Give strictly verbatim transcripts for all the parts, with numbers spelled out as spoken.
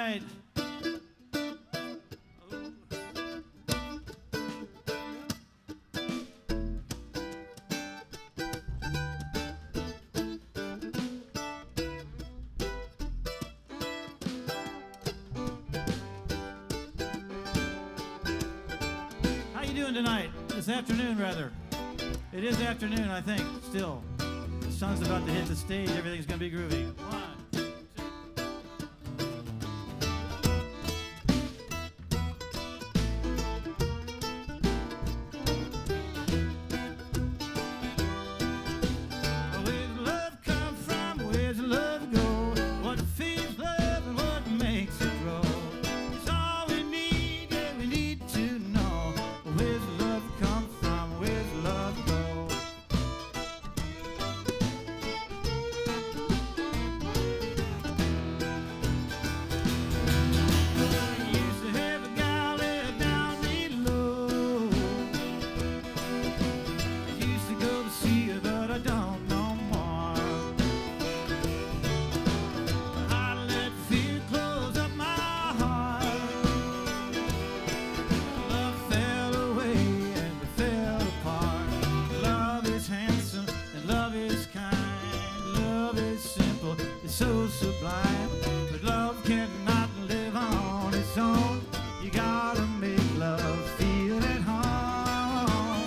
tonight. How you doing tonight? This afternoon, rather. It is afternoon, I think, still. The sun's about to hit the stage. Everything's going to be groovy. One. So sublime, but love cannot live on its own. You gotta make love feel at home.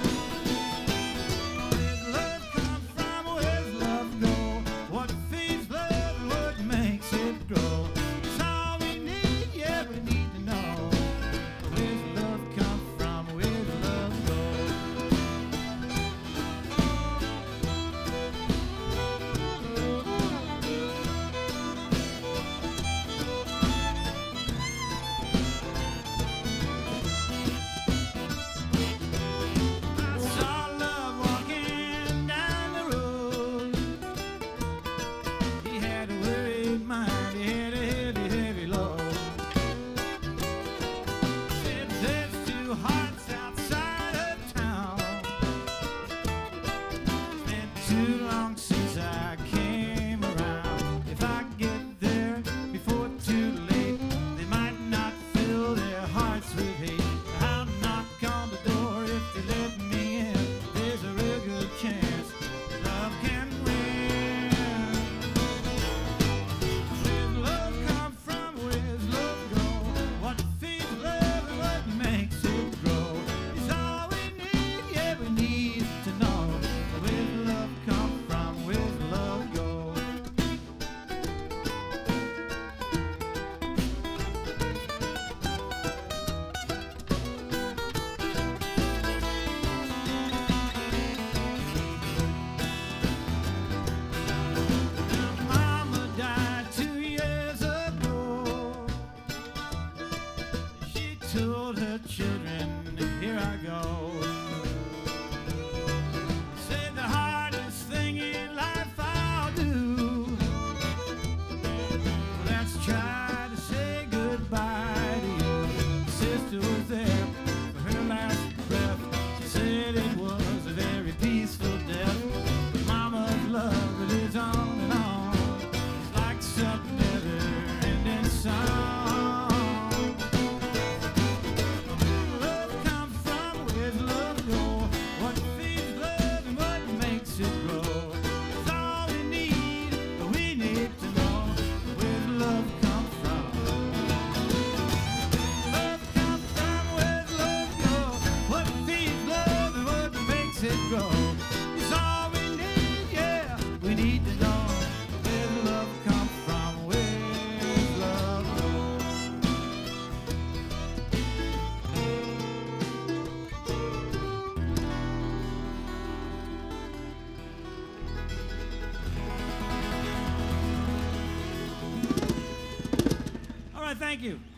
Where's love come from? Where's love go? What feeds love and what makes it grow? It's all we need, yeah, we need to know. Where's love come from? Where's love go? Too long since I came around. If I get there before too late, they might not fill their hearts with hate. I'll knock on the door if they let me in. There's a real good chance love can win. Where's love come from? Where's love go? What feeds love and what makes it grow? It's all we need, yeah, we need to know. Where's love come from? Where's love go? Now, Mama died two years ago. She told her children, here I go. Said the hardest thing in life I'll do, let's try to say goodbye to you. Sister was there for her last breath. She said it was a very peaceful death. Mama's love, it lives on and on. It's like some never-ending song. Love come from? Where's love go? What feeds love and what makes it grow? It's all we need, we need to know. Where's love come from? Love come from? Where's love go? What feeds love and what makes it grow? It's all we need, yeah, we need to know. Where's love come from? Where's love go? All right, thank you.